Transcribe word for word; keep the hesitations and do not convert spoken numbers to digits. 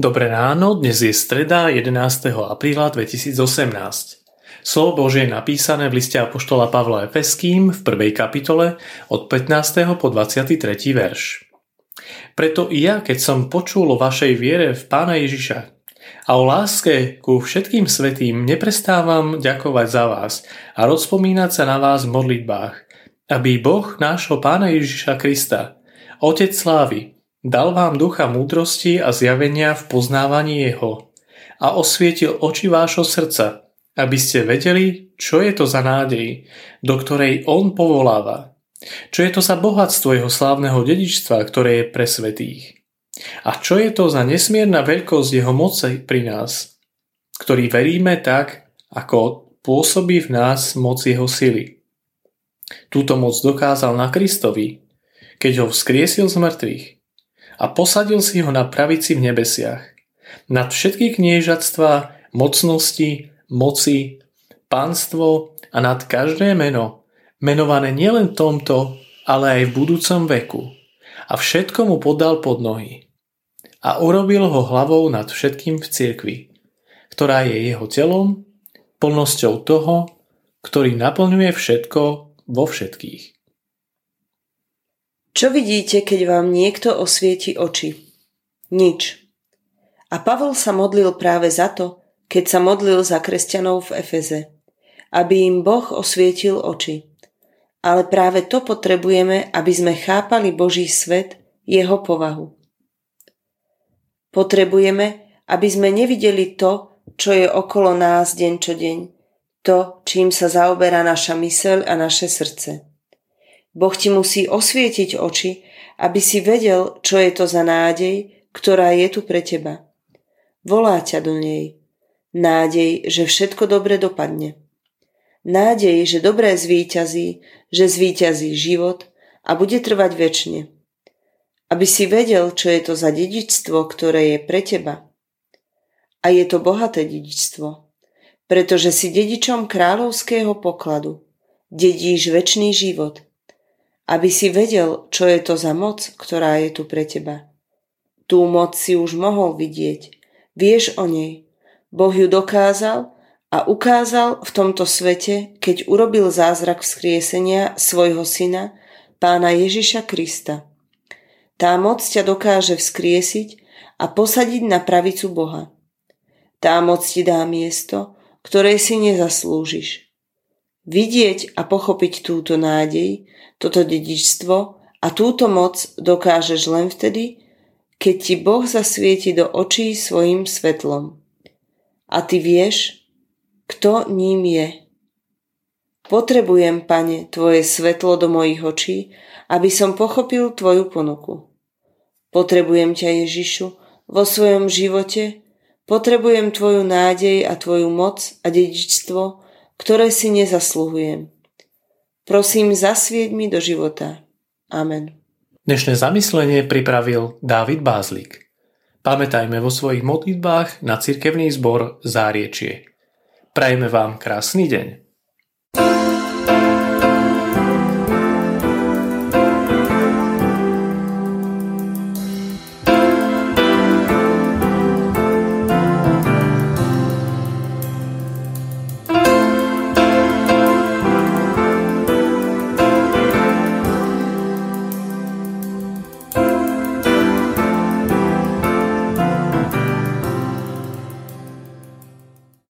Dobré ráno, dnes je streda jedenásteho apríla dvetisícosemnásť. Slovo Božie je napísané v liste apoštola Pavla Efeským v prvej kapitole od pätnásteho po dvadsiaty tretí verš. Preto i ja, keď som počul o vašej viere v Pána Ježiša a o láske ku všetkým svätým, neprestávam ďakovať za vás a rozpomínať sa na vás v modlitbách, aby Boh nášho Pána Ježiša Krista, Otec slávy, dal vám ducha múdrosti a zjavenia v poznávaní jeho a osvietil oči vášho srdca, aby ste vedeli, čo je to za nádej, do ktorej on povoláva, čo je to za bohatstvo jeho slávneho dedičstva, ktoré je pre svätých, a čo je to za nesmierna veľkosť jeho moci pri nás, ktorý veríme tak, ako pôsobí v nás moc jeho sily. Túto moc dokázal na Kristovi, keď ho vzkriesil z mŕtvych a posadil si ho na pravici v nebesiach, nad všetky kniežatstvá, mocnosti, moci, pánstvo a nad každé meno, menované nielen v tomto, ale aj v budúcom veku. A všetko mu podal pod nohy. A urobil ho hlavou nad všetkým v cirkvi, ktorá je jeho telom, plnosťou toho, ktorý naplňuje všetko vo všetkých. Čo vidíte, keď vám niekto osvieti oči? Nič. A Pavol sa modlil práve za to, keď sa modlil za kresťanov v Efeze, aby im Boh osvietil oči. Ale práve to potrebujeme, aby sme chápali Boží svet, jeho povahu. Potrebujeme, aby sme nevideli to, čo je okolo nás deň čo deň, to, čím sa zaoberá naša myseľ a naše srdce. Boh ti musí osvietiť oči, aby si vedel, čo je to za nádej, ktorá je tu pre teba. Volá ťa do nej. Nádej, že všetko dobre dopadne. Nádej, že dobré zvíťazí, že zvíťazí život a bude trvať večne. Aby si vedel, čo je to za dedičstvo, ktoré je pre teba. A je to bohaté dedičstvo, pretože si dedičom kráľovského pokladu. Dedíš večný život. Aby si vedel, čo je to za moc, ktorá je tu pre teba. Tú moc si už mohol vidieť. Vieš o nej. Boh ju dokázal a ukázal v tomto svete, keď urobil zázrak vzkriesenia svojho syna, Pána Ježiša Krista. Tá moc ťa dokáže vzkriesiť a posadiť na pravicu Boha. Tá moc ti dá miesto, ktoré si nezaslúžiš. Vidieť a pochopiť túto nádej, toto dedičstvo a túto moc dokážeš len vtedy, keď ti Boh zasvieti do očí svojim svetlom. A ty vieš, kto ním je. Potrebujem, Pane, tvoje svetlo do mojich očí, aby som pochopil tvoju ponuku. Potrebujem ťa, Ježišu, vo svojom živote, potrebujem tvoju nádej a tvoju moc a dedičstvo, ktoré si nezasluhujem. Prosím, zasvieť mi do života. Amen. Dnešné zamyslenie pripravil Dávid Bázlik. Pamätajme vo svojich modlitbách na cirkevný zbor Záriečie. Prajme vám krásny deň.